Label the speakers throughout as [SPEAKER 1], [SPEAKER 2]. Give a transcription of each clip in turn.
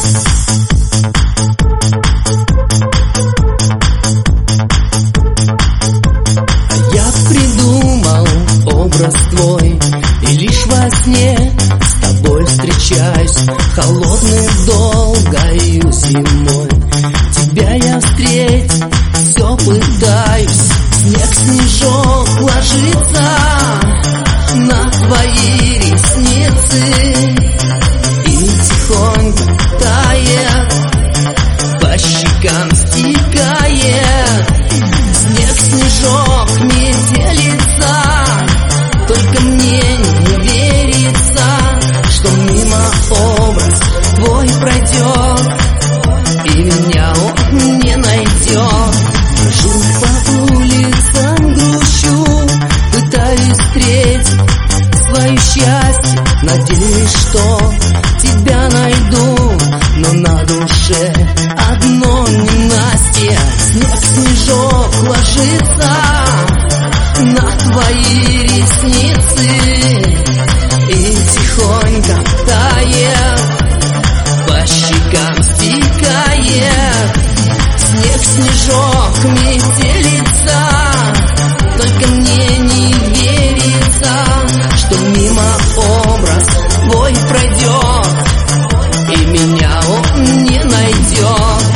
[SPEAKER 1] Я придумал образ твой, и лишь во сне с тобой встречаюсь холодной долгою зимой. Тебя я встретить все пытаюсь. Снег, снежок ложится на твои ресницы и тихонько тает, по щекам стекает. Снег, снежок, метелица, только мне не верится, что мимо образ твой пройдет и меня он не найдет. Хожу по улицам, грущу, пытаюсь встретить свое счастье, надеюсь, что тебя найду, но на душе одно ненастье. Снег, снежок ложится на твои ресницы и тихонько тает, по щекам стекает. Снег, снежок, метелица, только мне не верится, что мимо образ твой пройдет и меня он не найдет.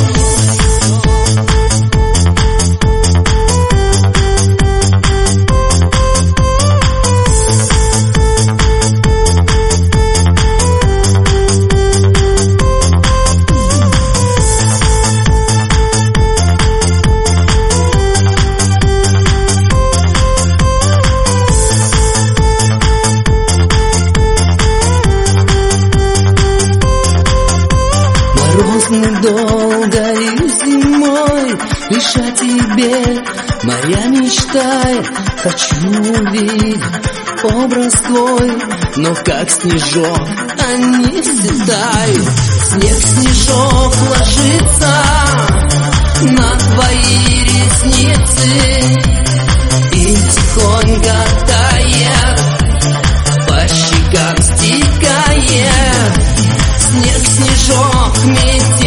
[SPEAKER 1] Морозной долгой зимой лишь о тебе моя мечта. Хочу увидеть образ твой, но как снежок они седают. Снег, снежок ложится на твои ресницы и тихонько тает, по щекам стекает. Снег, снежок, метелица,